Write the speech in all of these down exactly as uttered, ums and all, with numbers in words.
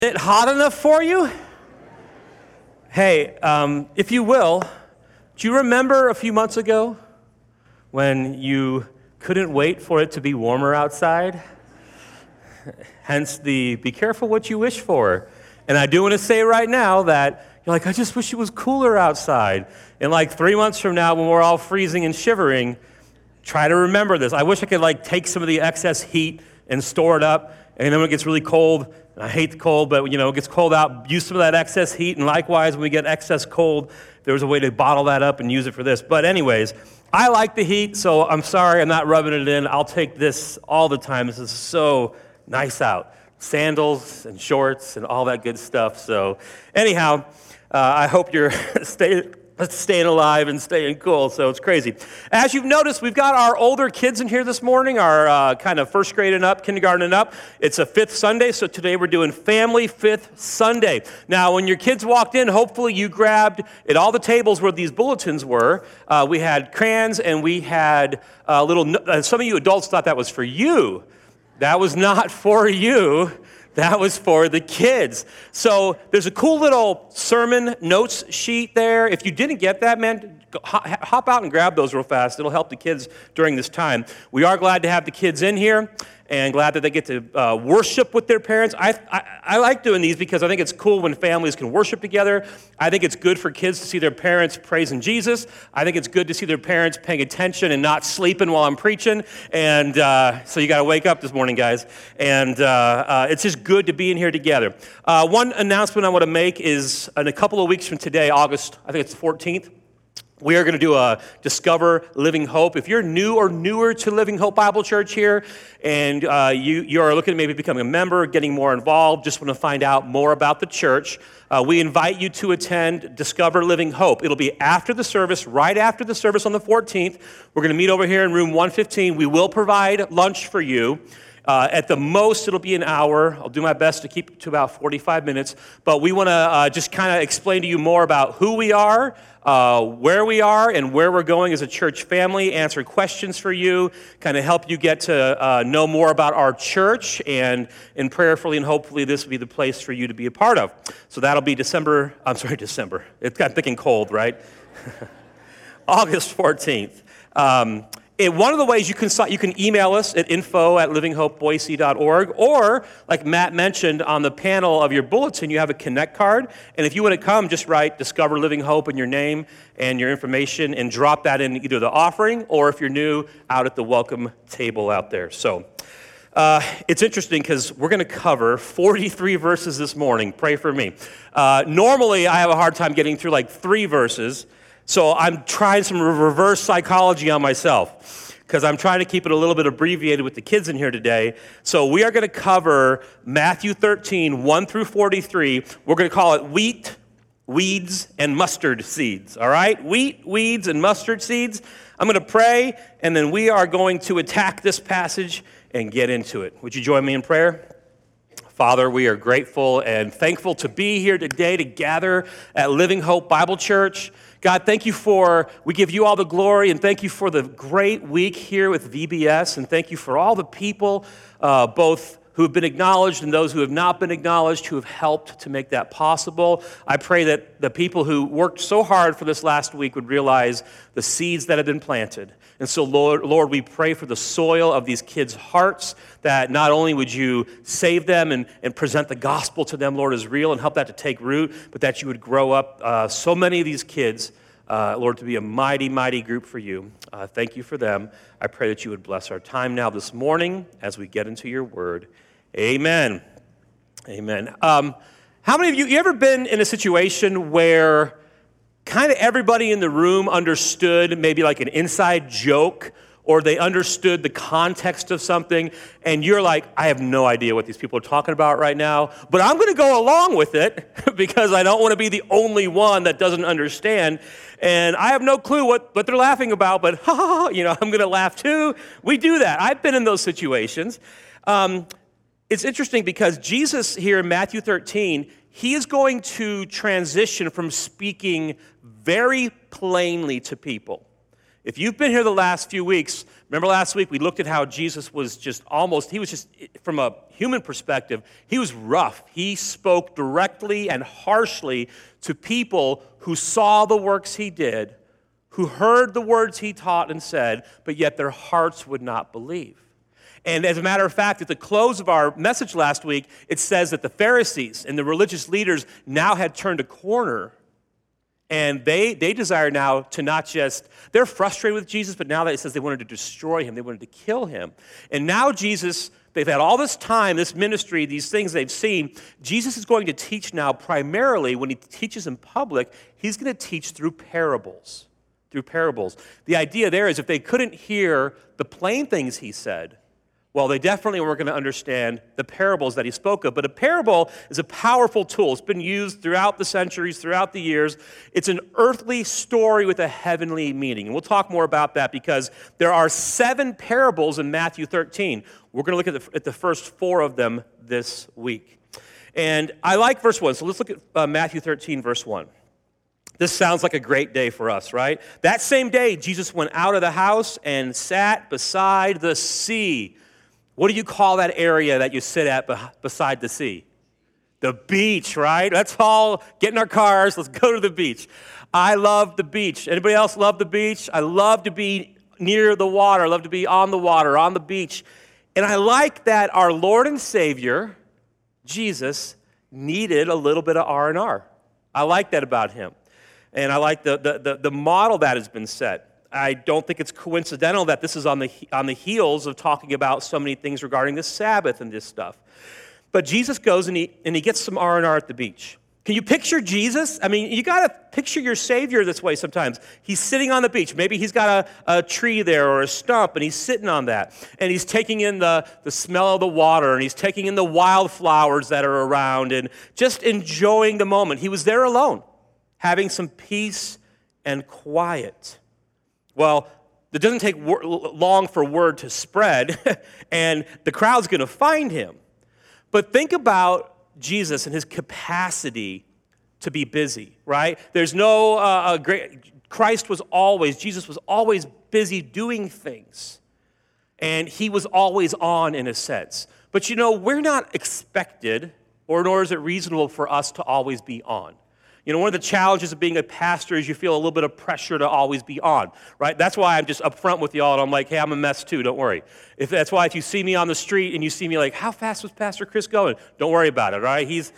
Is it hot enough for you? Hey, um, if you will, do you remember a few months ago when you couldn't wait for it to be warmer outside? Hence the be careful what you wish for. And I do want to say right now that you're like, I just wish it was cooler outside. And like three months from now when we're all freezing and shivering, try to remember this. I wish I could like take some of the excess heat and store it up. And then when it gets really cold, and I hate the cold, but you know, it gets cold out, use some of that excess heat. And likewise, when we get excess cold, there's a way to bottle that up and use it for this. But anyways, I like the heat, so I'm sorry I'm not rubbing it in. I'll take this all the time. This is so nice out. Sandals and shorts and all that good stuff. So anyhow, uh, I hope you're staying staying alive and staying cool, so it's crazy. As you've noticed, we've got our older kids in here this morning, our uh, kind of first grade and up, kindergarten and up. It's a fifth Sunday, so today we're doing Family Fifth Sunday. Now, when your kids walked in, hopefully you grabbed at all the tables where these bulletins were. Uh, we had crayons and we had uh, little, uh, some of you adults thought that was for you. That was not for you. That was for the kids. So there's a cool little sermon notes sheet there. If you didn't get that, man, hop out and grab those real fast. It'll help the kids during this time. We are glad to have the kids in here and glad that they get to uh, worship with their parents. I, I I like doing these because I think it's cool when families can worship together. I think it's good for kids to see their parents praising Jesus. I think it's good to see their parents paying attention and not sleeping while I'm preaching. And uh, so you got to wake up this morning, guys. And uh, uh, it's just good to be in here together. Uh, one announcement I want to make is in a couple of weeks from today, August, I think it's the fourteenth, we are going to do a Discover Living Hope. If you're new or newer to Living Hope Bible Church here, and uh, you, you are looking at maybe becoming a member, getting more involved, just want to find out more about the church, uh, we invite you to attend Discover Living Hope. It'll be after the service, right after the service on the fourteenth. We're going to meet over here in room one fifteen. We will provide lunch for you. Uh, at the most, it'll be an hour. I'll do my best to keep it to about forty-five minutes. But we want to uh, just kind of explain to you more about who we are, uh, where we are, and where we're going as a church family, answer questions for you, kind of help you get to uh, know more about our church, and, and prayerfully and hopefully this will be the place for you to be a part of. So that'll be December, I'm sorry, December. It's got thinking cold, right? August fourteenth. Um, And one of the ways you can you can email us at info at living hope boise dot org, or like Matt mentioned on the panel of your bulletin, you have a Connect card. And if you want to come, just write Discover Living Hope in your name and your information and drop that in either the offering or if you're new, out at the welcome table out there. So uh, it's interesting because we're going to cover forty-three verses this morning. Pray for me. Uh, normally, I have a hard time getting through like three verses. So I'm trying some reverse psychology on myself because I'm trying to keep it a little bit abbreviated with the kids in here today. So we are going to cover Matthew thirteen, one through forty-three. We're going to call it wheat, weeds, and mustard seeds, all right? Wheat, weeds, and mustard seeds. I'm going to pray, and then we are going to attack this passage and get into it. Would you join me in prayer? Father, we are grateful and thankful to be here today to gather at Living Hope Bible Church. God, thank you for, we give you all the glory, and thank you for the great week here with V B S, and thank you for all the people, uh, both who have been acknowledged and those who have not been acknowledged, who have helped to make that possible. I pray that the people who worked so hard for this last week would realize the seeds that have been planted. And so, Lord, Lord, we pray for the soil of these kids' hearts, that not only would you save them and, and present the gospel to them, Lord, as real and help that to take root, but that you would grow up uh, so many of these kids, uh, Lord, to be a mighty, mighty group for you. Uh, thank you for them. I pray that you would bless our time now this morning as we get into your word. Amen. Amen. Um, how many of you, you ever been in a situation where kind of everybody in the room understood maybe like an inside joke, or they understood the context of something, and you're like, I have no idea what these people are talking about right now, but I'm going to go along with it because I don't want to be the only one that doesn't understand, and I have no clue what, what they're laughing about, but ha, ha, ha, you know, I'm going to laugh too. We do that. I've been in those situations. Um, it's interesting because Jesus here in Matthew thirteen, he is going to transition from speaking very plainly to people. If you've been here the last few weeks, remember last week we looked at how Jesus was just almost, he was just, from a human perspective, he was rough. He spoke directly and harshly to people who saw the works he did, who heard the words he taught and said, but yet their hearts would not believe. And as a matter of fact, at the close of our message last week, it says that the Pharisees and the religious leaders now had turned a corner. And they, they desire now to not just, they're frustrated with Jesus, but now that it says they wanted to destroy him, they wanted to kill him. And now Jesus, they've had all this time, this ministry, these things they've seen. Jesus is going to teach now primarily, when he teaches in public, he's going to teach through parables. Through parables. The idea there is if they couldn't hear the plain things he said, well, they definitely weren't going to understand the parables that he spoke of. But a parable is a powerful tool. It's been used throughout the centuries, throughout the years. It's an earthly story with a heavenly meaning. And we'll talk more about that because there are seven parables in Matthew thirteen. We're going to look at the, at the first four of them this week. And I like verse one. So let's look at uh, Matthew thirteen, verse one. This sounds like a great day for us, right? That same day, Jesus went out of the house and sat beside the sea. What do you call that area that you sit at beside the sea? The beach, right? Let's all get in our cars. Let's go to the beach. I love the beach. Anybody else love the beach? I love to be near the water. I love to be on the water, on the beach. And I like that our Lord and Savior, Jesus, needed a little bit of R and R. I like that about him. And I like the, the, the, the model that has been set. I don't think it's coincidental that this is on the on the heels of talking about so many things regarding the Sabbath and this stuff. But Jesus goes and he and he gets some R and R at the beach. Can you picture Jesus? I mean, you got to picture your Savior this way sometimes. He's sitting on the beach. Maybe he's got a, a tree there or a stump, and he's sitting on that. And he's taking in the, the smell of the water, and he's taking in the wildflowers that are around, and just enjoying the moment. He was there alone, having some peace and quiet. Well, it doesn't take wor- long for word to spread, and the crowd's going to find him. But think about Jesus and his capacity to be busy, right? There's no uh, great, Christ was always, Jesus was always busy doing things, and he was always on in a sense. But you know, we're not expected, or nor is it reasonable for us to always be on. You know, one of the challenges of being a pastor is you feel a little bit of pressure to always be on, right? That's why I'm just upfront with y'all, and I'm like, hey, I'm a mess too, don't worry. If that's why if you see me on the street and you see me like, how fast was Pastor Chris going? Don't worry about it, all right? He's,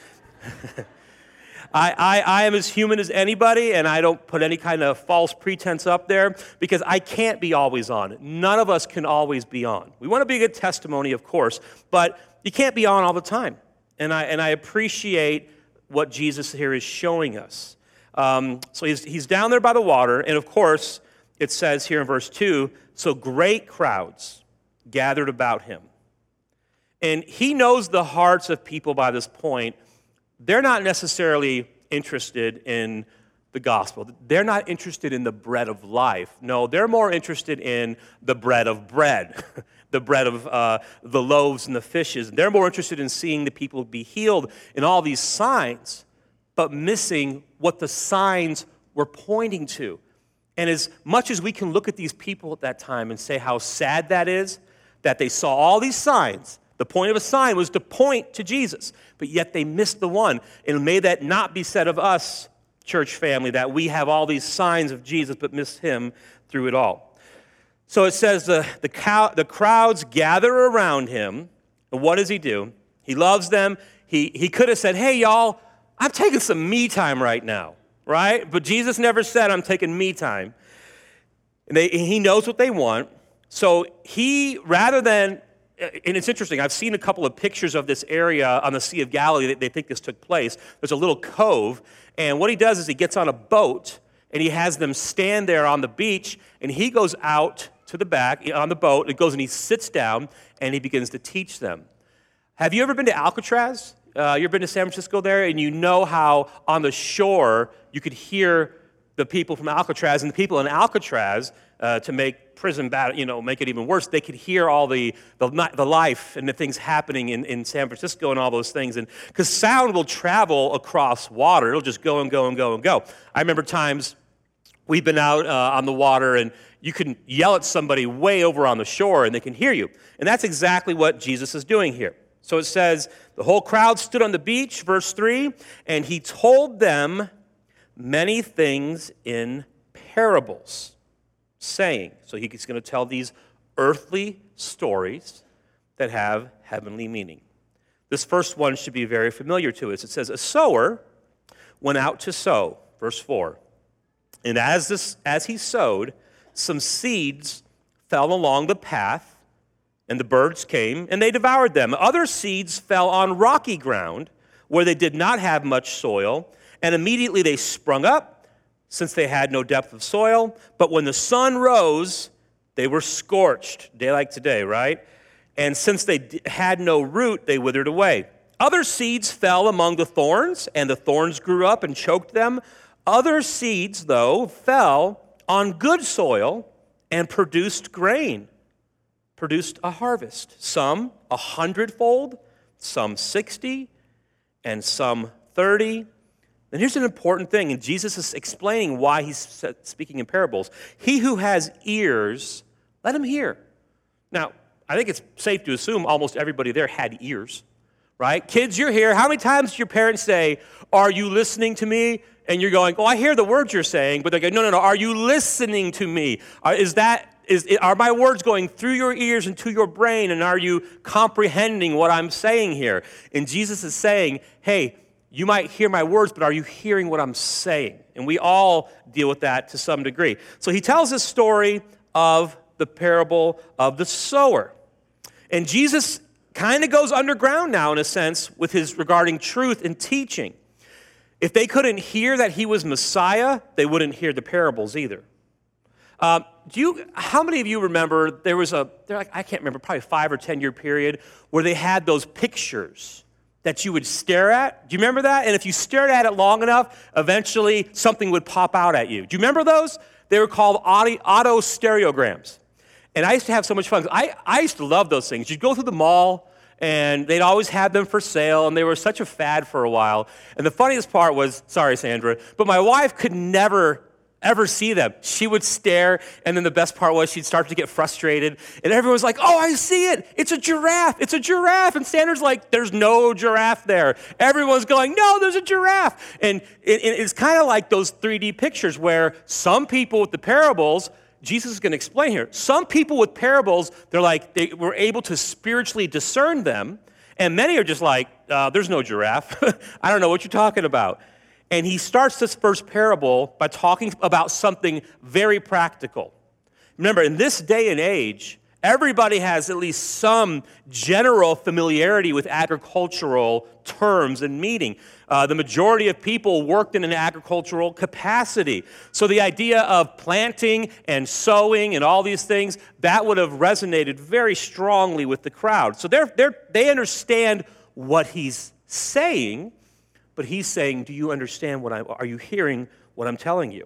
I, I, I am as human as anybody, and I don't put any kind of false pretense up there because I can't be always on. None of us can always be on. We want to be a good testimony, of course, but you can't be on all the time. And I, and I appreciate what Jesus here is showing us. Um, so he's, he's down there by the water, and of course, it says here in verse two, so great crowds gathered about him. And he knows the hearts of people by this point. They're not necessarily interested in the gospel. They're not interested in the bread of life. No, they're more interested in the bread of bread, the bread of uh, the loaves and the fishes. They're more interested in seeing the people be healed in all these signs, but missing what the signs were pointing to. And as much as we can look at these people at that time and say how sad that is, that they saw all these signs, the point of a sign was to point to Jesus, but yet they missed the one. And may that not be said of us, church family, that we have all these signs of Jesus but miss him through it all. So it says the, the, cow, the crowds gather around him, and what does he do? He loves them. He, he could have said, hey, y'all, I'm taking some me time right now, right? But Jesus never said, I'm taking me time. And they, he knows what they want. So he, rather than, and it's interesting, I've seen a couple of pictures of this area on the Sea of Galilee that they think this took place. There's a little cove, and what he does is he gets on a boat, and he has them stand there on the beach, and he goes out to the back on the boat, and goes and he sits down, and he begins to teach them. Have you ever been to Alcatraz? Uh, you ever been to San Francisco there? And you know how on the shore you could hear the people from Alcatraz, and the people in Alcatraz, uh, to make prison bad, you know, make it even worse, they could hear all the the, the life and the things happening in, in San Francisco and all those things. And because sound will travel across water, it'll just go and go and go and go. I remember times We've been out uh, on the water, and you can yell at somebody way over on the shore, and they can hear you. And that's exactly what Jesus is doing here. So it says, the whole crowd stood on the beach, verse three, and he told them many things in parables, saying, so he's going to tell these earthly stories that have heavenly meaning. This first one should be very familiar to us. It says, a sower went out to sow, verse four. And as this, as he sowed, some seeds fell along the path, and the birds came, and they devoured them. Other seeds fell on rocky ground, where they did not have much soil, and immediately they sprung up, since they had no depth of soil. But when the sun rose, they were scorched, day like today, right? And since they had no root, they withered away. Other seeds fell among the thorns, and the thorns grew up and choked them. Other seeds, though, fell on good soil and produced grain, produced a harvest. Some a hundredfold, some sixty, and some thirty. And here's an important thing, and Jesus is explaining why he's speaking in parables. He who has ears, let him hear. Now, I think it's safe to assume almost everybody there had ears, right? Kids, you're here. How many times do your parents say, are you listening to me? And you're going, oh, I hear the words you're saying, but they go, no, no, no, are you listening to me? Is that, is, are my words going through your ears and to your brain, and are you comprehending what I'm saying here? And Jesus is saying, hey, you might hear my words, but are you hearing what I'm saying? And we all deal with that to some degree. So he tells this story of the parable of the sower. And Jesus kind of goes underground now, in a sense, with his regarding truth and teaching. If they couldn't hear that he was Messiah, they wouldn't hear the parables either. Uh, do you? How many of you remember there was a, like, I can't remember, probably a five or ten year period where they had those pictures that you would stare at? Do you remember that? And if you stared at it long enough, eventually something would pop out at you. Do you remember those? They were called auto, auto stereograms. And I used to have so much fun. I, I used to love those things. You'd go through the mall, and they'd always have them for sale, and they were such a fad for a while. And the funniest part was, sorry, Sandra, but my wife could never, ever see them. She would stare, and then the best part was she'd start to get frustrated, and everyone was like, oh, I see it. It's a giraffe. It's a giraffe. And Sandra's like, there's no giraffe there. Everyone's going, no, there's a giraffe. And it, it's kind of like those three D pictures where some people with the parables, Jesus is going to explain here. Some people with parables, they're like, they were able to spiritually discern them, and many are just like, uh, there's no giraffe. I don't know what you're talking about. And he starts this first parable by talking about something very practical. Remember, in this day and age, everybody has at least some general familiarity with agricultural terms and meaning. Uh, the majority of people worked in an agricultural capacity. So the idea of planting and sowing and all these things, that would have resonated very strongly with the crowd. So they're, they're, they understand what he's saying, but he's saying, do you understand what I'm, are you hearing what I'm telling you?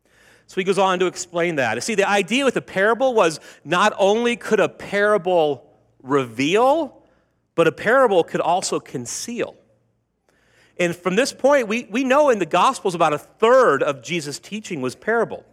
So he goes on to explain that. See, the idea with a parable was not only could a parable reveal, but a parable could also conceal. And from this point, we, we know in the Gospels about a third of Jesus' teaching was parable.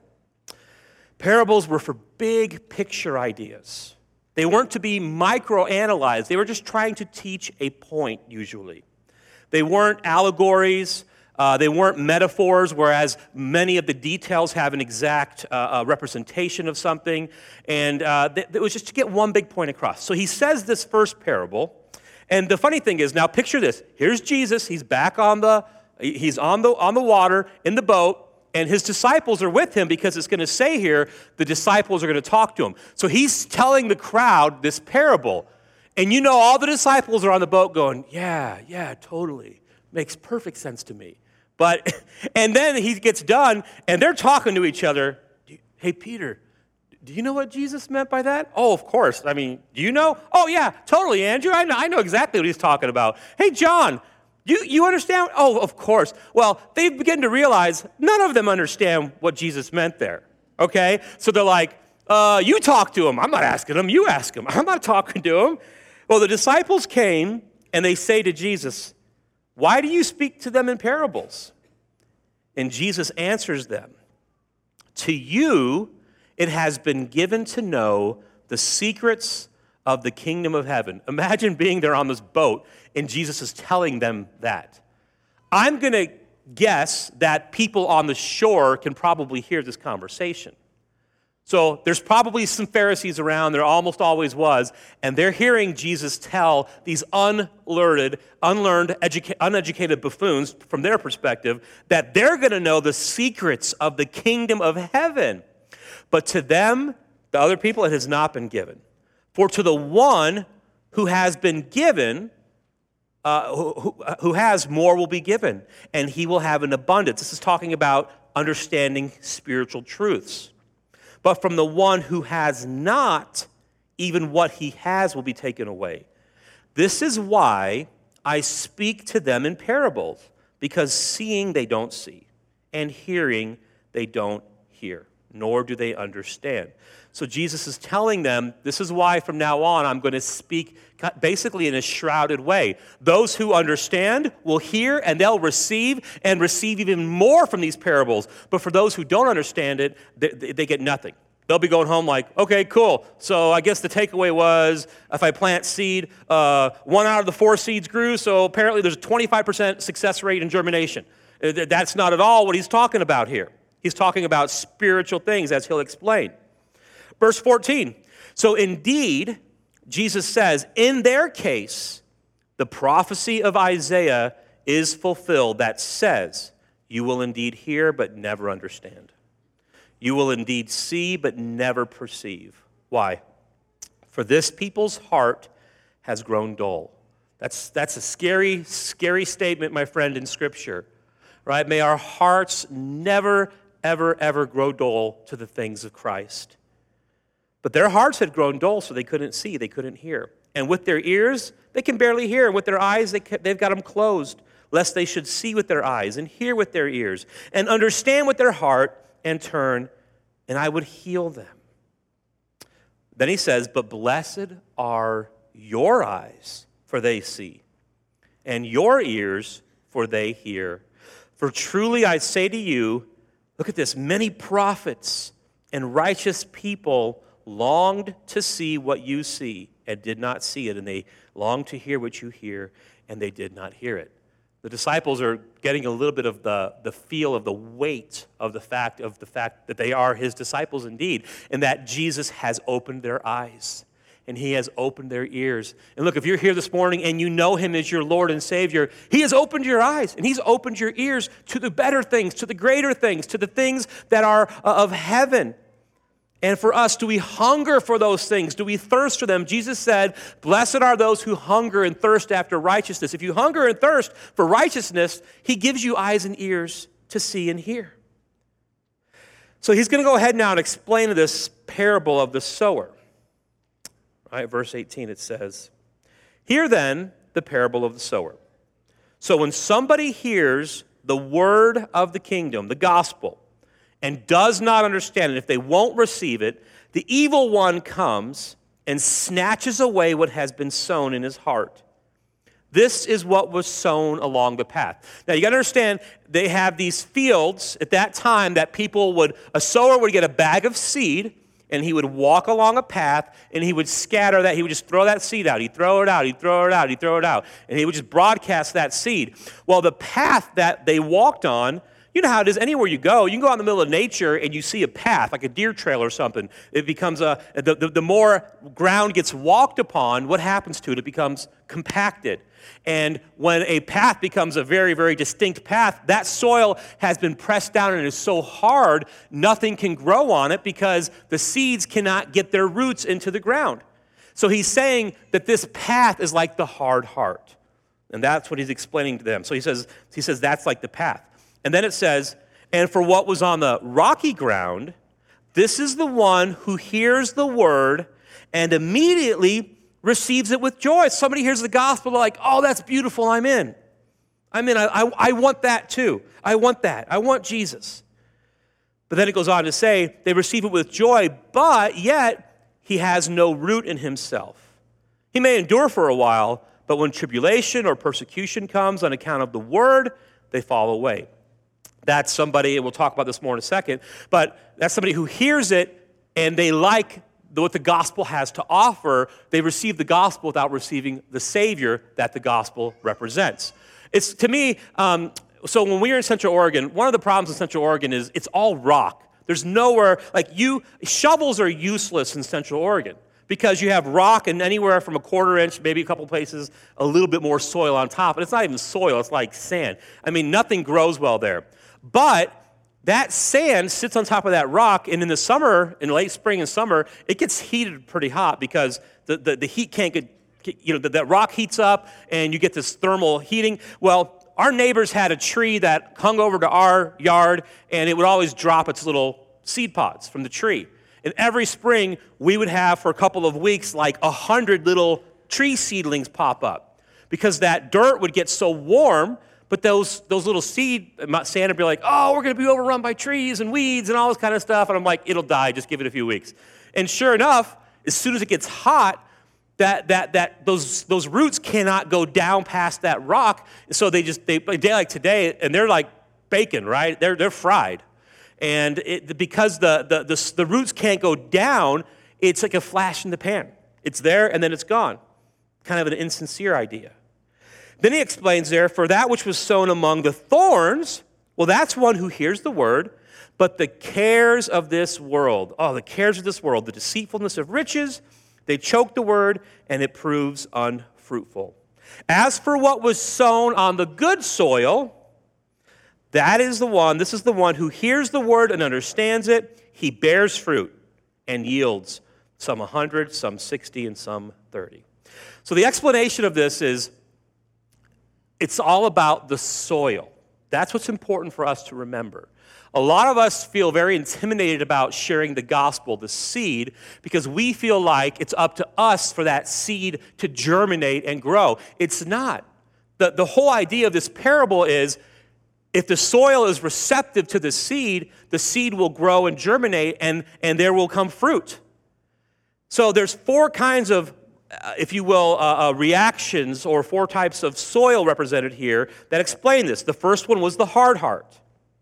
Parables were for big picture ideas. They weren't to be microanalyzed. They were just trying to teach a point, usually. They weren't allegories. Uh, they weren't metaphors, whereas many of the details have an exact uh, uh, representation of something. And uh, th- it was just to get one big point across. So he says this first parable. And the funny thing is, now picture this. Here's Jesus. He's back on the, he's on the, on the water in the boat. And his disciples are with him because it's going to say here, the disciples are going to talk to him. So he's telling the crowd this parable. And you know all the disciples are on the boat going, yeah, yeah, totally. Makes perfect sense to me. But, and then he gets done, and they're talking to each other. Hey, Peter, do you know what Jesus meant by that? Oh, of course. I mean, do you know? Oh, yeah, totally, Andrew. I know, I know exactly what he's talking about. Hey, John, you, you understand? Oh, of course. Well, they begin to realize none of them understand what Jesus meant there, okay? So they're like, uh, you talk to him. I'm not asking him. You ask him. I'm not talking to him. Well, the disciples came, and they say to Jesus, why do you speak to them in parables? And Jesus answers them, To you, it has been given to know the secrets of the kingdom of heaven. Imagine being there on this boat, and Jesus is telling them that. I'm going to guess that people on the shore can probably hear this conversation. So there's probably some Pharisees around, there almost always was, and they're hearing Jesus tell these unlearned, unlearned, educa- uneducated buffoons, from their perspective, that they're going to know the secrets of the kingdom of heaven. But to them, the other people, it has not been given. For to the one who has been given, uh, who, who, who has, more will be given, and he will have an abundance. This is talking about understanding spiritual truths. But from the one who has not, even what he has will be taken away. This is why I speak to them in parables, because seeing they don't see, and hearing they don't hear, nor do they understand. So Jesus is telling them, this is why from now on I'm going to speak basically in a shrouded way. Those who understand will hear and they'll receive and receive even more from these parables. But for those who don't understand it, they, they get nothing. They'll be going home like, okay, cool. So I guess the takeaway was if I plant seed, uh, one out of the four seeds grew, so apparently there's a twenty-five percent success rate in germination. That's not at all what he's talking about here. He's talking about spiritual things, as he'll explain. Verse fourteen, so indeed, Jesus says, in their case, the prophecy of Isaiah is fulfilled that says, you will indeed hear but never understand. You will indeed see but never perceive. Why? For this people's heart has grown dull. That's, that's a scary, scary statement, my friend, in Scripture. Right? May our hearts never, ever, ever grow dull to the things of Christ. But their hearts had grown dull, so they couldn't see, they couldn't hear. And with their ears, they can barely hear. And with their eyes, they they've got them closed, lest they should see with their eyes and hear with their ears and understand with their heart and turn, and I would heal them. Then he says, but blessed are your eyes, for they see, and your ears, for they hear. For truly I say to you, look at this, many prophets and righteous people longed to see what you see and did not see it, and they longed to hear what you hear, and they did not hear it. The disciples are getting a little bit of the, the feel of the weight of the fact of the fact that they are his disciples indeed, and that Jesus has opened their eyes, and he has opened their ears. And look, if you're here this morning and you know him as your Lord and Savior, he has opened your eyes, and he's opened your ears to the better things, to the greater things, to the things that are of heaven. And for us, do we hunger for those things? Do we thirst for them? Jesus said, blessed are those who hunger and thirst after righteousness. If you hunger and thirst for righteousness, he gives you eyes and ears to see and hear. So he's going to go ahead now and explain this parable of the sower. All right, verse eighteen, it says, hear then the parable of the sower. So when somebody hears the word of the kingdom, the gospel, and does not understand it, if they won't receive it, the evil one comes and snatches away what has been sown in his heart. This is what was sown along the path. Now, you got to understand, they have these fields at that time that people would, a sower would get a bag of seed, and he would walk along a path, and he would scatter that. He would just throw that seed out. He'd throw it out. He'd throw it out. He'd throw it out. And he would just broadcast that seed. Well, the path that they walked on, you know how it is anywhere you go. You can go out in the middle of nature and you see a path, like a deer trail or something. It becomes a, the, the, the more ground gets walked upon, what happens to it? It becomes compacted. And when a path becomes a very, very distinct path, that soil has been pressed down and is so hard, nothing can grow on it because the seeds cannot get their roots into the ground. So he's saying that this path is like the hard heart. And that's what he's explaining to them. So he says, he says that's like the path. And then it says, and for what was on the rocky ground, this is the one who hears the word and immediately receives it with joy. Somebody hears the gospel, like, oh, that's beautiful, I'm in. I'm in, I, I, I want that too. I want that. I want Jesus. But then it goes on to say, they receive it with joy, but yet he has no root in himself. He may endure for a while, but when tribulation or persecution comes on account of the word, they fall away. That's somebody, and we'll talk about this more in a second, but that's somebody who hears it and they like what the gospel has to offer. They receive the gospel without receiving the Savior that the gospel represents. It's, to me, um, so when we were in Central Oregon, one of the problems in Central Oregon is it's all rock. There's nowhere, like you, shovels are useless in Central Oregon because you have rock and anywhere from a quarter inch, maybe a couple places, a little bit more soil on top. And it's not even soil, it's like sand. I mean, nothing grows well there. But that sand sits on top of that rock, and in the summer, in late spring and summer, it gets heated pretty hot because the, the, the heat can't get, you know, that, that rock heats up and you get this thermal heating. Well, our neighbors had a tree that hung over to our yard, and it would always drop its little seed pods from the tree. And every spring, we would have, for a couple of weeks, like a hundred little tree seedlings pop up because that dirt would get so warm. But those those little seed, Santa would be like, oh, we're going to be overrun by trees and weeds and all this kind of stuff. And I'm like, it'll die. Just give it a few weeks. And sure enough, as soon as it gets hot, that that that those those roots cannot go down past that rock. So they just, they, a day like today, and they're like bacon, right? They're they're fried. And it, because the, the, the, the roots can't go down, it's like a flash in the pan. It's there and then it's gone. Kind of an insincere idea. Then he explains there, for that which was sown among the thorns, well, that's one who hears the word, but the cares of this world, oh, the cares of this world, the deceitfulness of riches, they choke the word, and it proves unfruitful. As for what was sown on the good soil, that is the one, this is the one who hears the word and understands it. He bears fruit and yields some a hundred, some sixty, and some thirty. So the explanation of this is, it's all about the soil. That's what's important for us to remember. A lot of us feel very intimidated about sharing the gospel, the seed, because we feel like it's up to us for that seed to germinate and grow. It's not. The, the whole idea of this parable is, if the soil is receptive to the seed, the seed will grow and germinate, and, and there will come fruit. So there's four kinds of Uh, if you will, uh, uh, reactions or four types of soil represented here that explain this. The first one was the hard heart.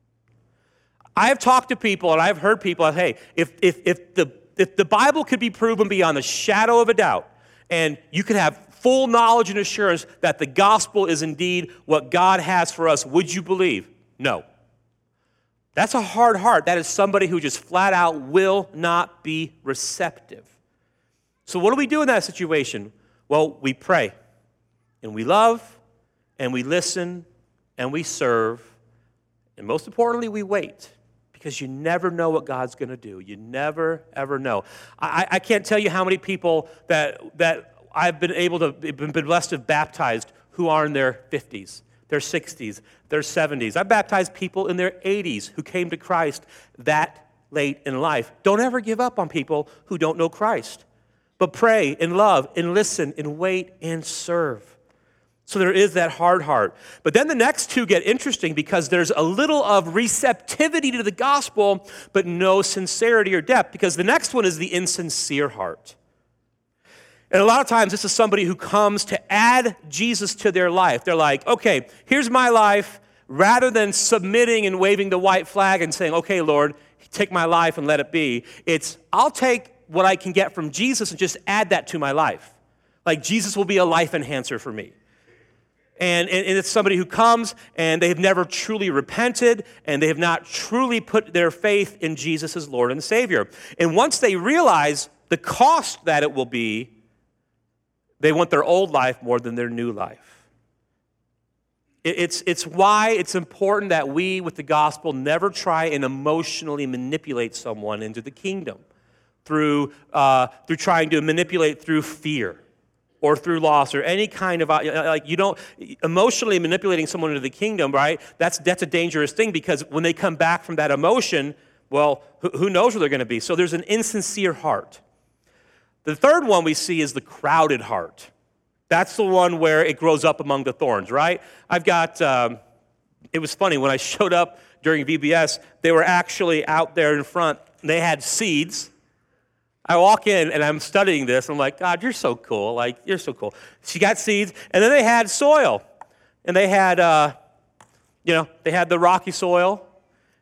I have talked to people and I've heard people, hey, if, if, if, the, if the Bible could be proven beyond the shadow of a doubt, and you could have full knowledge and assurance that the gospel is indeed what God has for us, would you believe? No. That's a hard heart. That is somebody who just flat out will not be receptive. So what do we do in that situation? Well, we pray, and we love, and we listen, and we serve, and most importantly, we wait, because you never know what God's going to do. You never, ever know. I, I can't tell you how many people that that I've been able to, been blessed to have baptized who are in their fifties, their sixties, their seventies. I've baptized people in their eighties who came to Christ that late in life. Don't ever give up on people who don't know Christ. But pray and love and listen and wait and serve. So there is that hard heart. But then the next two get interesting because there's a little of receptivity to the gospel, but no sincerity or depth, because the next one is the insincere heart. And a lot of times this is somebody who comes to add Jesus to their life. They're like, okay, here's my life. Rather than submitting and waving the white flag and saying, okay, Lord, take my life and let it be, it's, I'll take what I can get from Jesus and just add that to my life. Like Jesus will be a life enhancer for me. And, and, and it's somebody who comes and they have never truly repented and they have not truly put their faith in Jesus as Lord and Savior. And once they realize the cost that it will be, they want their old life more than their new life. It, it's, it's why it's important that we, with the gospel, never try and emotionally manipulate someone into the kingdom. Through, uh, through trying to manipulate through fear or through loss or any kind of, like you don't, emotionally manipulating someone into the kingdom, right? That's, that's a dangerous thing because when they come back from that emotion, well, who, who knows where they're going to be? So there's an insincere heart. The third one we see is the crowded heart. That's the one where it grows up among the thorns, right? I've got, um, it was funny, when I showed up during V B S, they were actually out there in front, they had seeds. I walk in and I'm studying this. I'm like, God, you're so cool. Like, you're so cool. She got seeds, and then they had soil, and they had, uh, you know, they had the rocky soil,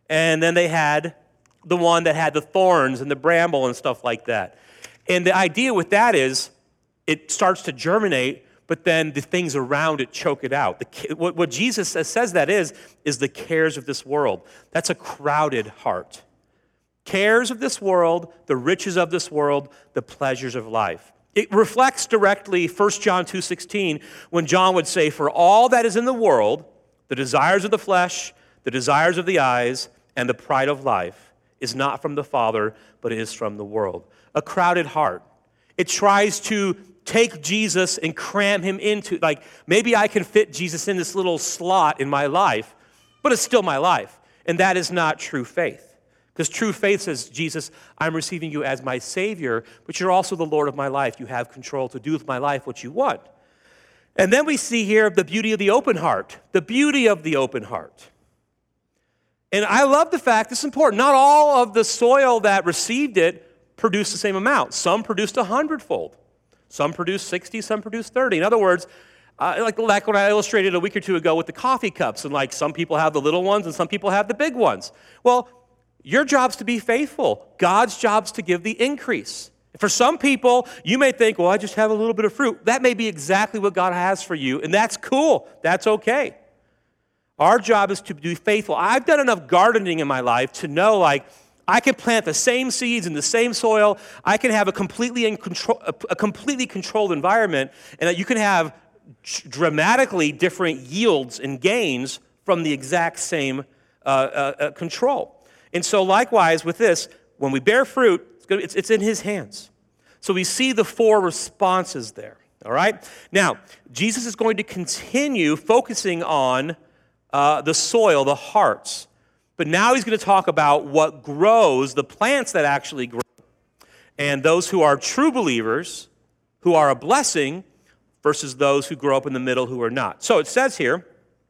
And then they had the one that had the thorns and the bramble and stuff like that. And the idea with that is it starts to germinate, but then the things around it choke it out. The, what, what Jesus says, says that is, is the cares of this world. That's a crowded heart. Cares of this world, the riches of this world, the pleasures of life. It reflects directly First John two sixteen when John would say, for all that is in the world, the desires of the flesh, the desires of the eyes, and the pride of life is not from the Father, but is from the world. A crowded heart. It tries to take Jesus and cram him into, like, maybe I can fit Jesus in this little slot in my life, but it's still my life. And that is not true faith. Because true faith says, Jesus, I'm receiving you as my Savior, but you're also the Lord of my life. You have control to do with my life what you want. And then we see here the beauty of the open heart. The beauty of the open heart. And I love the fact, this is important, not all of the soil that received it produced the same amount. Some produced a hundredfold. Some produced sixty, some produced thirty. In other words, uh, like, like what I illustrated a week or two ago with the coffee cups, and like some people have the little ones and some people have the big ones. Well, your job's to be faithful. God's job's to give the increase. For some people, you may think, well, I just have a little bit of fruit. That may be exactly what God has for you, and that's cool. That's okay. Our job is to be faithful. I've done enough gardening in my life to know, like, I can plant the same seeds in the same soil. I can have a completely in control, a, a completely controlled environment, and that you can have dramatically different yields and gains from the exact same uh, uh, uh, control. And so, likewise with this, when we bear fruit, it's, gonna, it's, it's in His hands. So we see the four responses there. All right. Now, Jesus is going to continue focusing on Uh, the soil, the hearts. But now he's going to talk about what grows, the plants that actually grow, and those who are true believers, who are a blessing, versus those who grow up in the middle who are not. So it says here,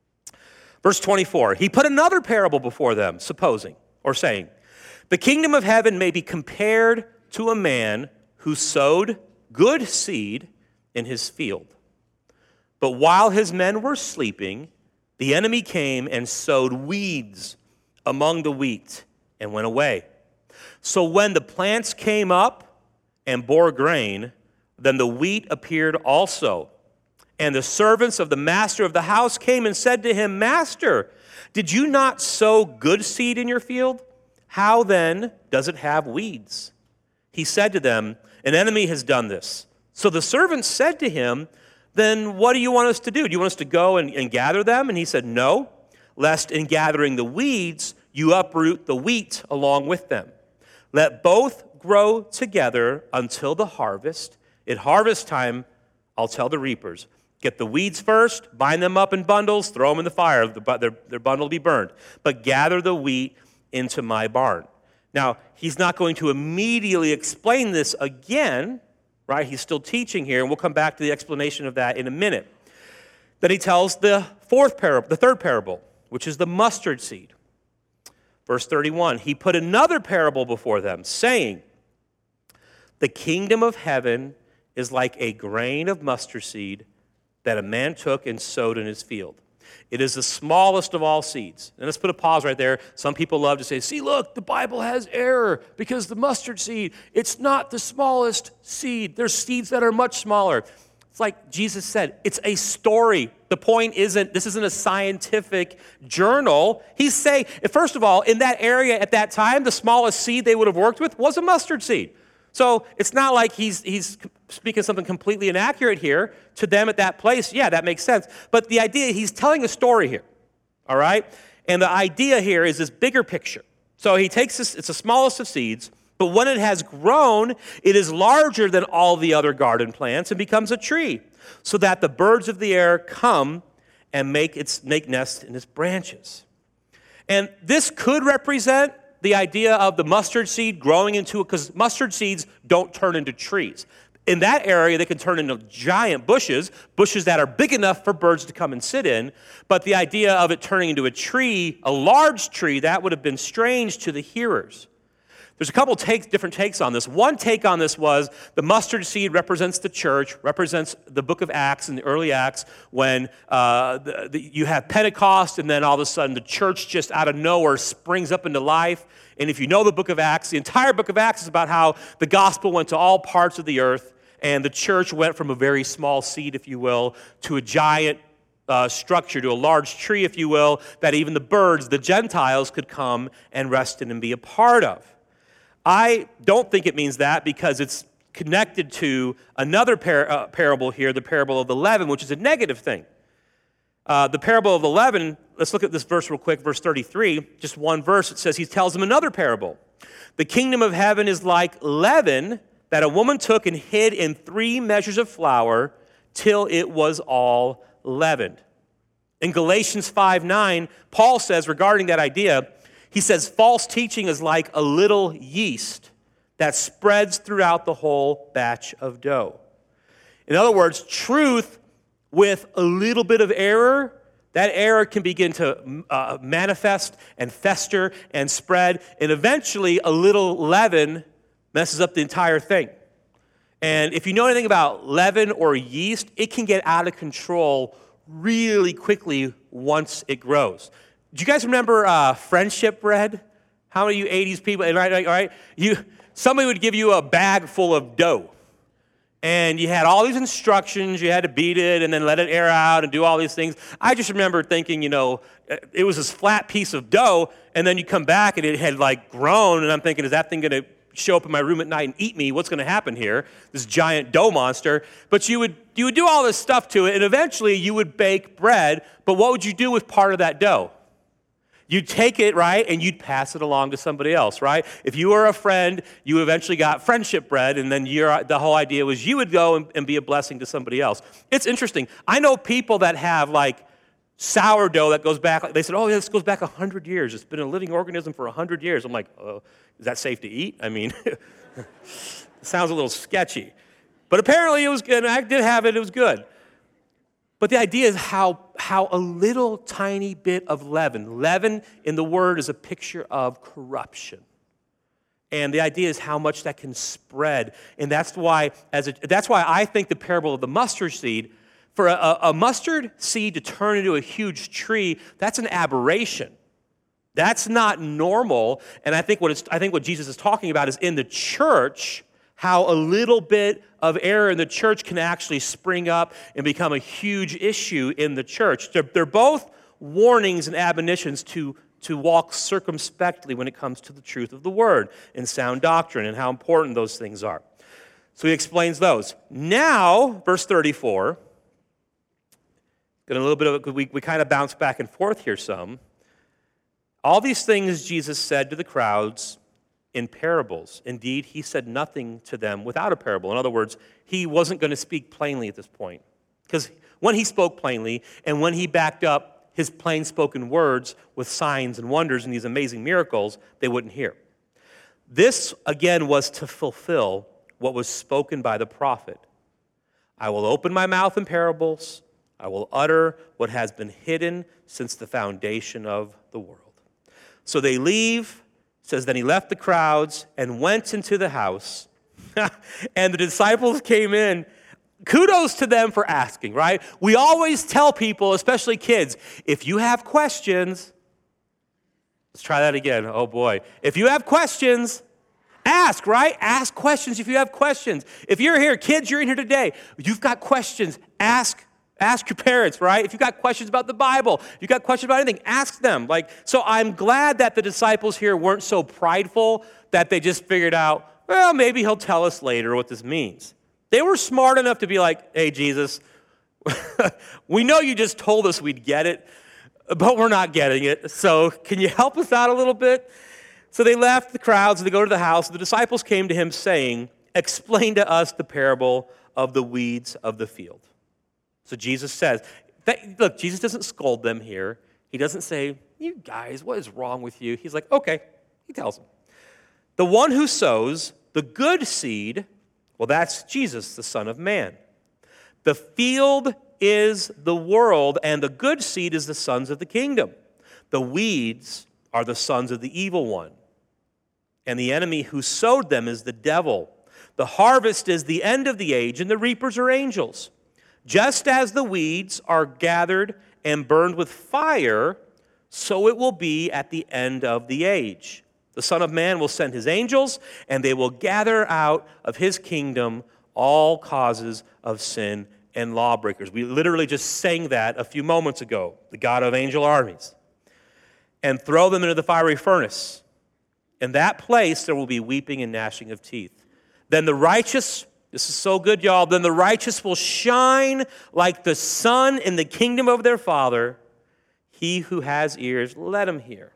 verse twenty-four, he put another parable before them, supposing, or saying, the kingdom of heaven may be compared to a man who sowed good seed in his field. But while his men were sleeping, the enemy came and sowed weeds among the wheat and went away. So when the plants came up and bore grain, then the wheat appeared also. And the servants of the master of the house came and said to him, Master, did you not sow good seed in your field? How then does it have weeds? He said to them, An enemy has done this. So the servants said to him, Then what do you want us to do? Do you want us to go and, and gather them? And he said, No, lest in gathering the weeds, you uproot the wheat along with them. Let both grow together until the harvest. At harvest time, I'll tell the reapers, get the weeds first, bind them up in bundles, throw them in the fire. Their, their bundle will be burned. But gather the wheat into my barn. Now, he's not going to immediately explain this again, right? He's still teaching here, and we'll come back to the explanation of that in a minute. Then he tells the fourth parable, the third parable, which is the mustard seed. Verse thirty-one, he put another parable before them, saying, The kingdom of heaven is like a grain of mustard seed that a man took and sowed in his field. It is the smallest of all seeds. And let's put a pause right there. Some people love to say, see, look, the Bible has error because the mustard seed, it's not the smallest seed. There's seeds that are much smaller. It's like Jesus said, it's a story. The point isn't, this isn't a scientific journal. He's saying, first of all, in that area at that time, the smallest seed they would have worked with was a mustard seed. So it's not like he's he's speaking something completely inaccurate here to them at that place. Yeah, that makes sense. But the idea, he's telling a story here, all right? And the idea here is this bigger picture. So he takes this, it's the smallest of seeds, but when it has grown, it is larger than all the other garden plants and becomes a tree, so that the birds of the air come and make its make nests in its branches. And this could represent the idea of the mustard seed growing into, because mustard seeds don't turn into trees. In that area, they can turn into giant bushes, bushes that are big enough for birds to come and sit in. But the idea of it turning into a tree, a large tree, that would have been strange to the hearers. There's a couple takes, different takes on this. One take on this was the mustard seed represents the church, represents the book of Acts and the early Acts when uh, the, the, you have Pentecost and then all of a sudden the church just out of nowhere springs up into life. And if you know the book of Acts, the entire book of Acts is about how the gospel went to all parts of the earth and the church went from a very small seed, if you will, to a giant uh, structure, to a large tree, if you will, that even the birds, the Gentiles, could come and rest in and be a part of. I don't think it means that because it's connected to another par- uh, parable here, the parable of the leaven, which is a negative thing. Uh, the parable of the leaven, let's look at this verse real quick, verse thirty-three, just one verse. It says, he tells them another parable. The kingdom of heaven is like leaven that a woman took and hid in three measures of flour till it was all leavened. In Galatians five nine, Paul says regarding that idea, he says, false teaching is like a little yeast that spreads throughout the whole batch of dough. In other words, truth with a little bit of error, that error can begin to uh, manifest and fester and spread, and eventually a little leaven messes up the entire thing. And if you know anything about leaven or yeast, it can get out of control really quickly once it grows. Do you guys remember uh, friendship bread? How many of you eighties people, right, right, right? You, somebody would give you a bag full of dough. And you had all these instructions. You had to beat it and then let it air out and do all these things. I just remember thinking, you know, it was this flat piece of dough, and then you come back and it had like grown, and I'm thinking, is that thing going to show up in my room at night and eat me? What's going to happen here? This giant dough monster. But you would you would do all this stuff to it, and eventually you would bake bread. But what would you do with part of that dough? You'd take it, right, and you'd pass it along to somebody else, right? If you were a friend, you eventually got friendship bread, and then your, the whole idea was you would go and, and be a blessing to somebody else. It's interesting. I know people that have, like, sourdough that goes back. They said, oh, yeah, this goes back one hundred years. It's been a living organism for one hundred years. I'm like, oh, is that safe to eat? I mean, it sounds a little sketchy. But apparently it was good. I did have it. It was good. But the idea is how, how a little tiny bit of leaven, leaven in the word is a picture of corruption. And the idea is how much that can spread. And that's why, as a, that's why I think the parable of the mustard seed, for a, a mustard seed to turn into a huge tree, that's an aberration. That's not normal. And I think what it's, I think what Jesus is talking about is in the church, how a little bit of error in the church can actually spring up and become a huge issue in the church. They're, they're both warnings and admonitions to, to walk circumspectly when it comes to the truth of the word and sound doctrine and how important those things are. So he explains those. Now, verse thirty-four, got a little bit of, we, we kind of bounce back and forth here some. All these things Jesus said to the crowds in parables. Indeed, he said nothing to them without a parable. In other words, he wasn't going to speak plainly at this point. Because when he spoke plainly and when he backed up his plain spoken words with signs and wonders and these amazing miracles, they wouldn't hear. This, again, was to fulfill what was spoken by the prophet. I will open my mouth in parables. I will utter what has been hidden since the foundation of the world. So they leave. Says, then he left the crowds and went into the house. And the disciples came in. Kudos to them for asking, right? We always tell people, especially kids, if you have questions, let's try that again. Oh boy. If you have questions, ask, right? Ask questions if you have questions. If you're here, kids, you're in here today, you've got questions, ask Ask your parents, right? If you've got questions about the Bible, if you've got questions about anything, ask them. Like, so I'm glad that the disciples here weren't so prideful that they just figured out, well, maybe he'll tell us later what this means. They were smart enough to be like, hey, Jesus, we know you just told us we'd get it, but we're not getting it. So can you help us out a little bit? So they left the crowds and they go to the house. The disciples came to him saying, explain to us the parable of the weeds of the field. So Jesus says, that, look, Jesus doesn't scold them here. He doesn't say, you guys, what is wrong with you? He's like, okay. He tells them. The one who sows the good seed, well, that's Jesus, the Son of Man. The field is the world, and the good seed is the sons of the kingdom. The weeds are the sons of the evil one. and the enemy who sowed them is the devil. The harvest is the end of the age, and the reapers are angels. Just as the weeds are gathered and burned with fire, so it will be at the end of the age. The Son of Man will send his angels, and they will gather out of his kingdom all causes of sin and lawbreakers. We literally just sang that a few moments ago, the God of angel armies. And throw them into the fiery furnace. In that place there will be weeping and gnashing of teeth. Then the righteous, this is so good, y'all, then the righteous will shine like the sun in the kingdom of their Father. He who has ears, let him hear.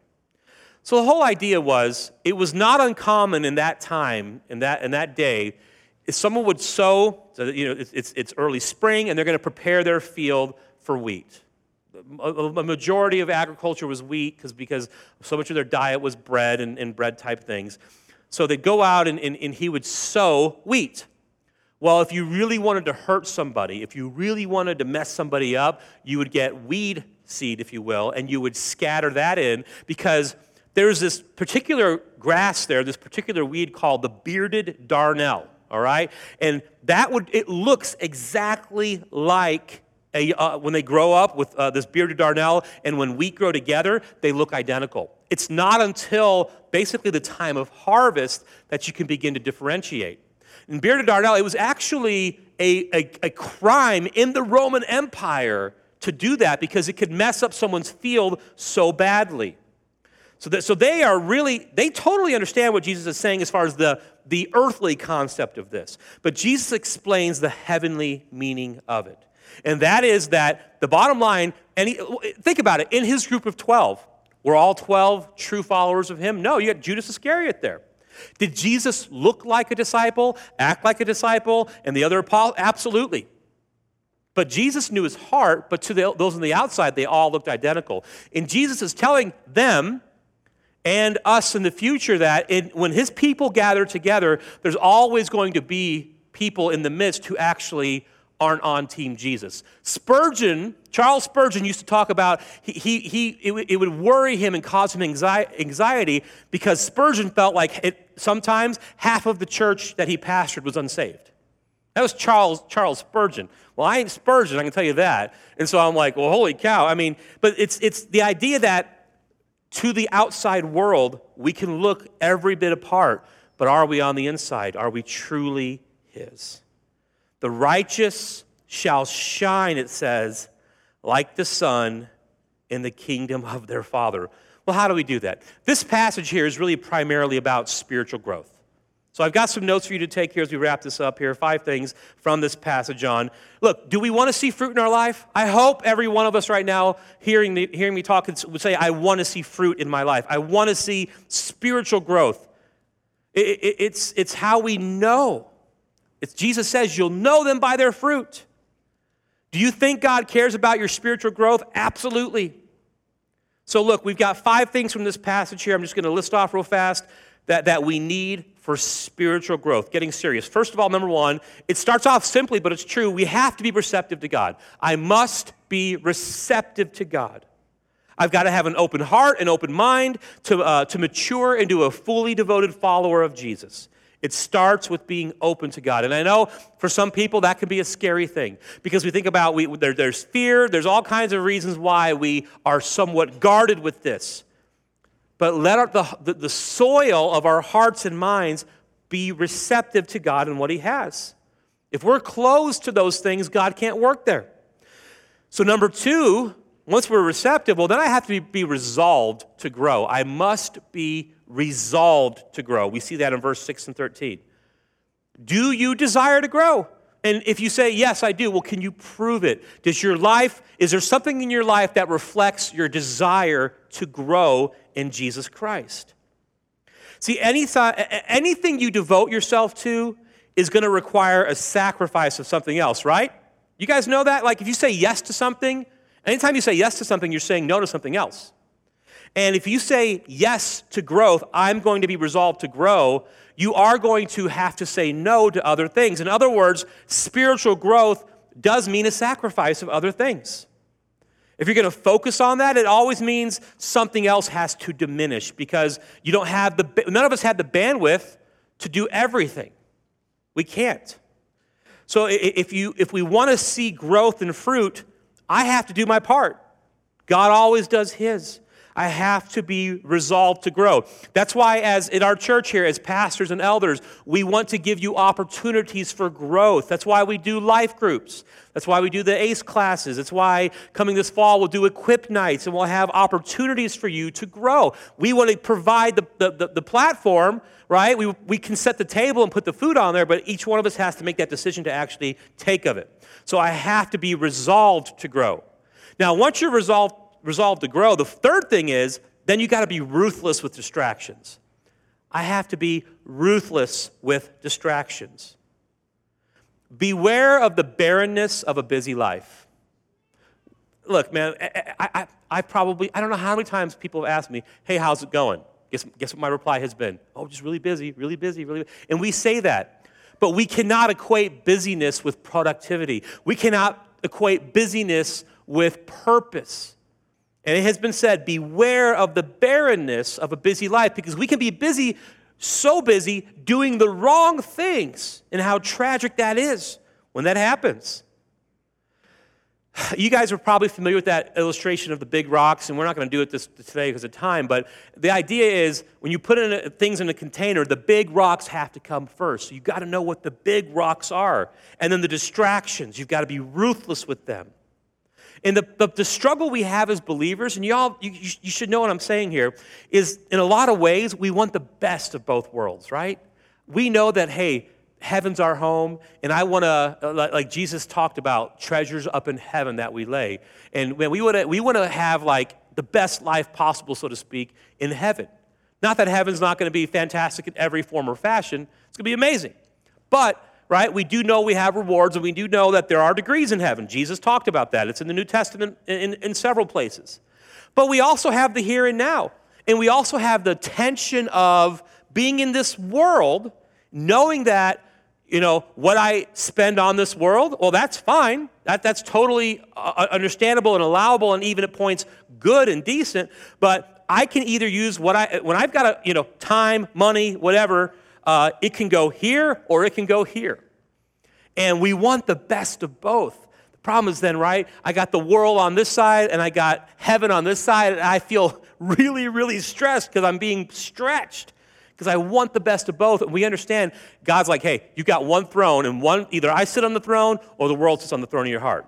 So the whole idea was, it was not uncommon in that time, in that, in that day, if someone would sow, so that, you know, it's, it's, it's early spring, and they're going to prepare their field for wheat. A, a majority of agriculture was wheat because because so much of their diet was bread and, and bread-type things. So they'd go out, and, and, and he would sow wheat. Well, if you really wanted to hurt somebody, if you really wanted to mess somebody up, you would get weed seed, if you will, and you would scatter that in, because there's this particular grass there, this particular weed called the bearded darnel, all right? And that would, it looks exactly like a, uh, when they grow up with uh, this bearded darnel, and when wheat grow together, they look identical. It's not until basically the time of harvest that you can begin to differentiate. In bearded darnel, it was actually a, a, a crime in the Roman Empire to do that because it could mess up someone's field so badly. So, that, so they are really, they totally understand what Jesus is saying as far as the, the earthly concept of this. But Jesus explains the heavenly meaning of it. And that is that the bottom line, and he, think about it, in his group of twelve, were all twelve true followers of him? No, you got Judas Iscariot there. Did Jesus look like a disciple, act like a disciple, and the other apostles? Absolutely. But Jesus knew his heart, but to the, those on the outside, they all looked identical. And Jesus is telling them and us in the future that in, when his people gather together, there's always going to be people in the midst who actually aren't on Team Jesus. Spurgeon, Charles Spurgeon used to talk about, he, he, he, it, it would worry him and cause him anxiety because Spurgeon felt like it, sometimes half of the church that he pastored was unsaved. That was Charles, Charles Spurgeon. Well, I ain't Spurgeon, I can tell you that. And so I'm like, well, holy cow. I mean, but it's it's the idea that to the outside world, we can look every bit apart, but are we on the inside? Are we truly his? The righteous shall shine, it says, like the sun in the kingdom of their Father. Well, how do we do that? This passage here is really primarily about spiritual growth. So I've got some notes for you to take here as we wrap this up here. Five things from this passage on. Look, do we want to see fruit in our life? I hope every one of us right now hearing, the, hearing me talk would say, I want to see fruit in my life. I want to see spiritual growth. It, it, it's, it's how we know. It's, Jesus says you'll know them by their fruit. Do you think God cares about your spiritual growth? Absolutely. So look, we've got five things from this passage here. I'm just going to list off real fast that, that we need for spiritual growth, getting serious. First of all, number one, it starts off simply, but it's true. We have to be receptive to God. I must be receptive to God. I've got to have an open heart, an open mind to, uh, to mature into a fully devoted follower of Jesus. It starts with being open to God. And I know for some people that can be a scary thing because we think about, we, there, there's fear, there's all kinds of reasons why we are somewhat guarded with this. But let our, the, the, the soil of our hearts and minds be receptive to God and what he has. If we're closed to those things, God can't work there. So number two, once we're receptive, well, then I have to be, be resolved to grow. I must be resolved to grow. We see that in verse six and thirteen. Do you desire to grow? And if you say, yes, I do, well, can you prove it? Does your life, is there something in your life that reflects your desire to grow in Jesus Christ? See, any th- anything you devote yourself to is going to require a sacrifice of something else, right? You guys know that? Like if you say yes to something, anytime you say yes to something, you're saying no to something else. And if you say yes to growth, I'm going to be resolved to grow, you are going to have to say no to other things. In other words, spiritual growth does mean a sacrifice of other things. If you're going to focus on that, it always means something else has to diminish because you don't have the, none of us have the bandwidth to do everything. We can't. So if you, if we want to see growth and fruit, I have to do my part. God always does his. I have to be resolved to grow. That's why as in our church here, as pastors and elders, we want to give you opportunities for growth. That's why we do life groups. That's why we do the ACE classes. That's why coming this fall, we'll do equip nights, and we'll have opportunities for you to grow. We want to provide the, the, the, the platform, right? We, we can set the table and put the food on there, but each one of us has to make that decision to actually take of it. So I have to be resolved to grow. Now, once you're resolved resolved to grow, the third thing is, then you got to be ruthless with distractions. I have to be ruthless with distractions. Beware of the barrenness of a busy life. Look, man, I, I, I probably, I don't know how many times people have asked me, hey, how's it going? Guess, guess what my reply has been? Oh, just really busy, really busy, really busy. And we say that, but we cannot equate busyness with productivity. We cannot equate busyness with purpose. And it has been said, beware of the barrenness of a busy life, because we can be busy, so busy, doing the wrong things, and how tragic that is when that happens. You guys are probably familiar with that illustration of the big rocks, and we're not going to do it this today because of time, but the idea is when you put in a, things in a container, the big rocks have to come first. So you've got to know what the big rocks are. And then the distractions, you've got to be ruthless with them. And the, the, the struggle we have as believers, and y'all, you, you should know what I'm saying here, is in a lot of ways, we want the best of both worlds, right? We know that, hey, heaven's our home, and I want to, like Jesus talked about, treasures up in heaven that we lay. And when we want to we want to have, like, the best life possible, so to speak, in heaven. Not that heaven's not going to be fantastic in every form or fashion. It's going to be amazing. But right? We do know we have rewards, and we do know that there are degrees in heaven. Jesus talked about that. It's in the New Testament in, in several places. But we also have the here and now. And we also have the tension of being in this world, knowing that, you know, what I spend on this world, well, that's fine. That, that's totally uh, understandable and allowable, and even at points good and decent. But I can either use what I, when I've got a, you know, time, money, whatever, Uh, it can go here or it can go here. And we want the best of both. The problem is then, right, I got the world on this side and I got heaven on this side, and I feel really, really stressed because I'm being stretched because I want the best of both. And we understand God's like, hey, you got one throne, and one, either I sit on the throne or the world sits on the throne of your heart.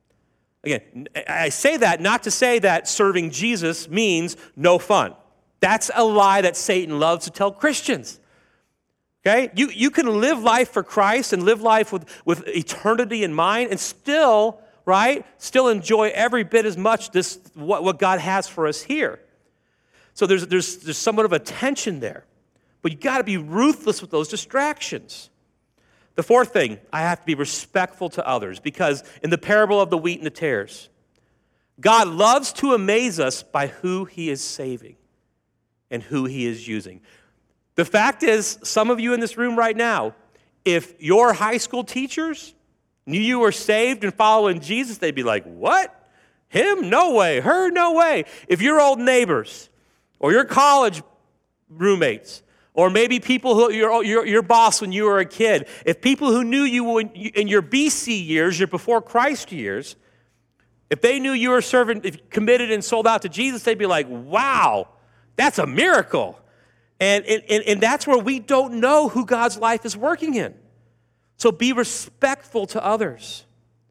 Again, I say that not to say that serving Jesus means no fun. That's a lie that Satan loves to tell Christians. Okay, you, you can live life for Christ and live life with, with eternity in mind and still, right, still enjoy every bit as much this what, what God has for us here. So there's, there's, there's somewhat of a tension there. But you got to be ruthless with those distractions. The fourth thing, I have to be respectful to others, because in the parable of the wheat and the tares, God loves to amaze us by who he is saving and who he is using. The fact is, some of you in this room right now, if your high school teachers knew you were saved and following Jesus, they'd be like, what? Him? No way. Her? No way. If your old neighbors or your college roommates or maybe people who, your, your, your boss when you were a kid, if people who knew you in your B C years, your before Christ years, if they knew you were serving, if committed and sold out to Jesus, they'd be like, wow, that's a miracle. And, and, and that's where we don't know who God's life is working in. So be respectful to others.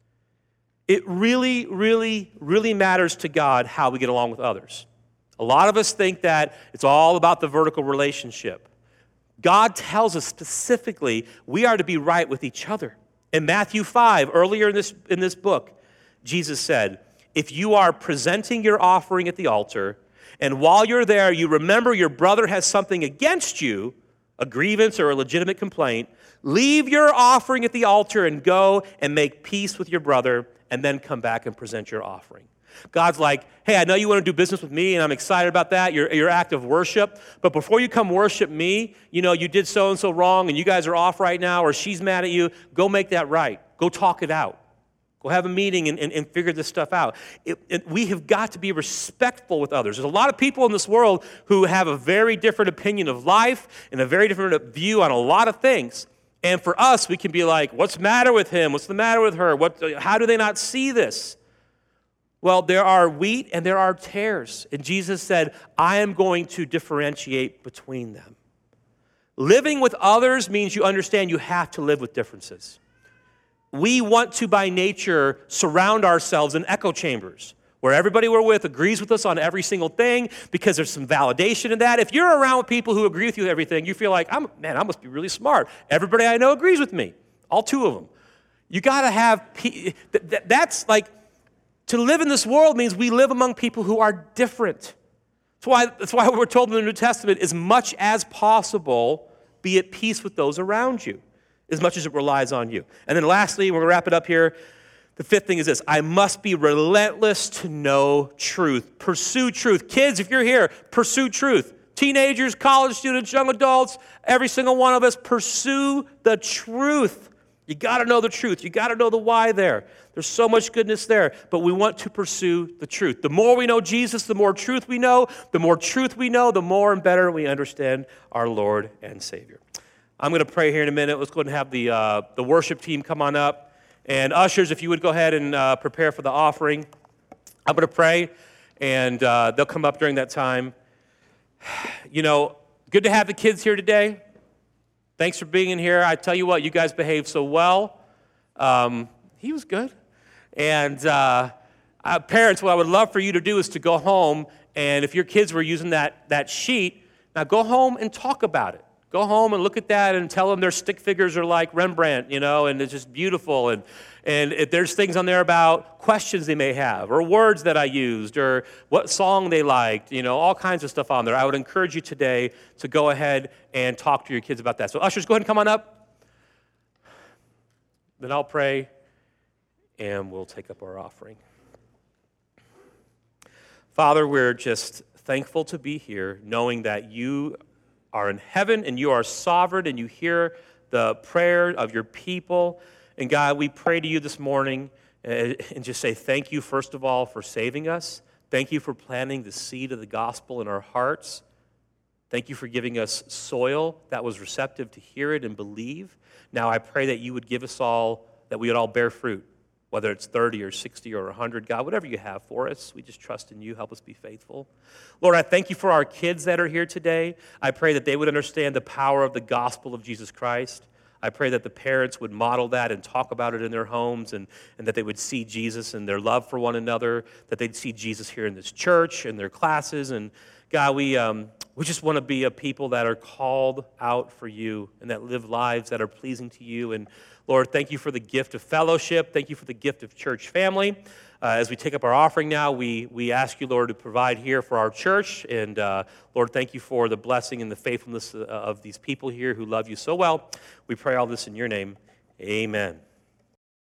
It really, really, really matters to God how we get along with others. A lot of us think that it's all about the vertical relationship. God tells us specifically we are to be right with each other. In Matthew five, earlier in this, in this book, Jesus said, if you are presenting your offering at the altar, and while you're there, you remember your brother has something against you, a grievance or a legitimate complaint, leave your offering at the altar and go and make peace with your brother, and then come back and present your offering. God's like, hey, I know you want to do business with me, and I'm excited about that, your, your act of worship, but before you come worship me, you know, you did so-and-so wrong, and you guys are off right now, or she's mad at you, go make that right. Go talk it out. Go have a meeting and, and, and figure this stuff out. It, it, we have got to be respectful with others. There's a lot of people in this world who have a very different opinion of life and a very different view on a lot of things. And for us, we can be like, what's the matter with him? What's the matter with her? What, how do they not see this? Well, there are wheat and there are tares. And Jesus said, I am going to differentiate between them. Living with others means you understand you have to live with differences. We want to, by nature, surround ourselves in echo chambers where everybody we're with agrees with us on every single thing because there's some validation in that. If you're around with people who agree with you with everything, you feel like, I'm, man, I must be really smart. Everybody I know agrees with me, all two of them. You got to have, that's like, to live in this world means we live among people who are different. That's why, that's why we're told in the New Testament, as much as possible, be at peace with those around you, as much as it relies on you. And then lastly, we're going to wrap it up here. The fifth thing is this: I must be relentless to know truth. Pursue truth. Kids, if you're here, pursue truth. Teenagers, college students, young adults, every single one of us, pursue the truth. You got to know the truth. You got to know the why there. There's so much goodness there, but we want to pursue the truth. The more we know Jesus, the more truth we know. The more truth we know, the more and better we understand our Lord and Savior. I'm going to pray here in a minute. Let's go ahead and have the, uh, the worship team come on up. And ushers, if you would go ahead and uh, prepare for the offering. I'm going to pray, and uh, they'll come up during that time. You know, good to have the kids here today. Thanks for being in here. I tell you what, you guys behaved so well. Um, he was good. And uh, uh, parents, what I would love for you to do is to go home, and if your kids were using that, that sheet, now go home and talk about it. Go home and look at that and tell them their stick figures are like Rembrandt, you know, and it's just beautiful. And, and if there's things on there about questions they may have, or words that I used, or what song they liked, you know, all kinds of stuff on there. I would encourage you today to go ahead and talk to your kids about that. So ushers, go ahead and come on up. Then I'll pray, and we'll take up our offering. Father, we're just thankful to be here, knowing that you are in heaven, and you are sovereign, and you hear the prayer of your people. And God, we pray to you this morning and just say thank you, first of all, for saving us. Thank you for planting the seed of the gospel in our hearts. Thank you for giving us soil that was receptive to hear it and believe. Now I pray that you would give us all, that we would all bear fruit, whether it's thirty or sixty or one hundred, God, whatever you have for us, we just trust in you. Help us be faithful. Lord, I thank you for our kids that are here today. I pray that they would understand the power of the gospel of Jesus Christ. I pray that the parents would model that and talk about it in their homes, and, and that they would see Jesus and their love for one another, that they'd see Jesus here in this church, in their classes. And God, we, um, we just want to be a people that are called out for you and that live lives that are pleasing to you. And Lord, thank you for the gift of fellowship. Thank you for the gift of church family. Uh, as we take up our offering now, we, we ask you, Lord, to provide here for our church. And uh, Lord, thank you for the blessing and the faithfulness of these people here who love you so well. We pray all this in your name. Amen.